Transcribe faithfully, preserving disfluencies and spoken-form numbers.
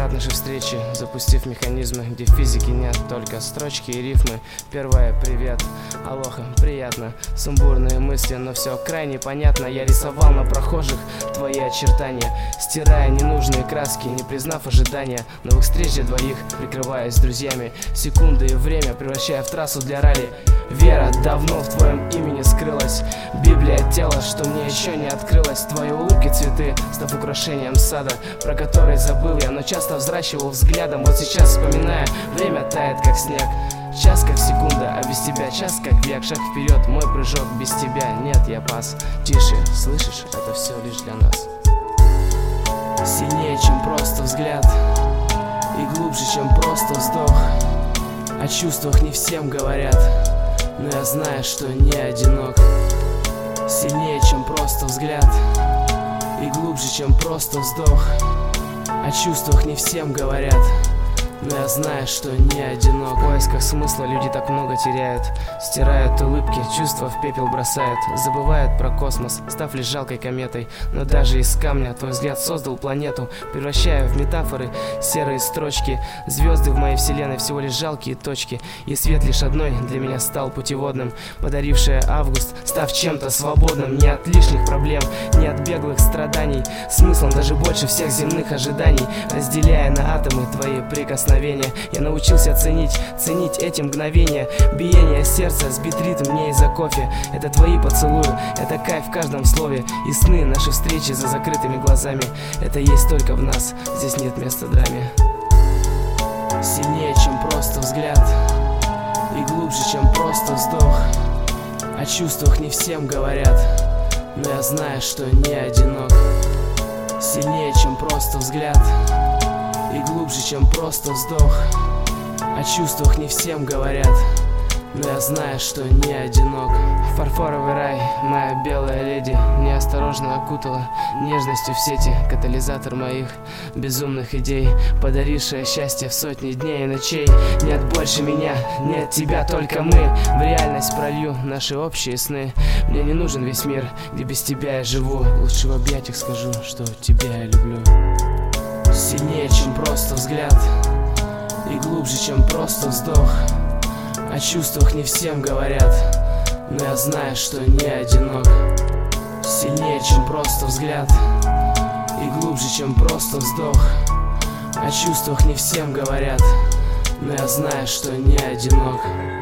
открывают наши встречи, запустив механизмы, где физики нет, только строчки и рифмы. Первое — привет, алоха, приятно. Сумбурные мысли, но все крайне понятно. Я рисовал на прохожих твои очертания, стирая ненужные краски, не признав ожидания новых встреч для двоих, прикрываясь с друзьями. Секунды и время превращая в трассу для ралли. Вера давно в твоем имени скрылась, Библия тела, что мне еще не открылась. Твои улыбки цветы, став украшением сада, про который забыл я, но часто взращивал взглядом. Вот сейчас вспоминая, время тает как снег, час как секунда, а без тебя час как век. Шаг вперед, мой прыжок, без тебя нет, я пас. Тише, слышишь, это все лишь для нас. Сильнее, чем просто взгляд, и глубже, чем просто вздох. О чувствах не всем говорят, но я знаю, что не одинок. Сильнее, чем просто взгляд, и глубже, чем просто вздох. О чувствах не всем говорят, но я знаю, что не одинок. В поисках смысла люди так много теряют, стирают улыбки, чувства в пепел бросают, забывают про космос, став лишь жалкой кометой. Но даже из камня твой взгляд создал планету, превращая в метафоры серые строчки. Звезды в моей вселенной всего лишь жалкие точки, и свет лишь одной для меня стал путеводным, подарившая август, став чем-то свободным. Не от лишних проблем, не от беглых страданий, смыслом даже больше всех земных ожиданий. Разделяя на атомы твои прикосновения, я научился ценить, ценить эти мгновения. Биение сердца, сбит ритм не из-за кофе. Это твои поцелуи, это кайф в каждом слове. И сны, наши встречи за закрытыми глазами. Это есть только в нас, здесь нет места драме. Сильнее, чем просто взгляд, и глубже, чем просто вздох. О чувствах не всем говорят, но я знаю, что не одинок. Сильнее, чем просто взгляд, и глубже, чем просто вздох. О чувствах не всем говорят, но я знаю, что не одинок. Фарфоровый рай, моя белая леди, неосторожно окутала нежностью в сети. Катализатор моих безумных идей, подарившая счастье в сотни дней и ночей. Нет больше меня, нет тебя, только мы. В реальность пролью наши общие сны. Мне не нужен весь мир, где без тебя я живу. Лучше в объятиях скажу, что тебя я люблю. Сильнее, чем просто взгляд, и глубже, чем просто вздох. О чувствах не всем говорят, но я знаю, что не одинок. Сильнее, чем просто взгляд, и глубже, чем просто вздох. О чувствах не всем говорят, но я знаю, что не одинок.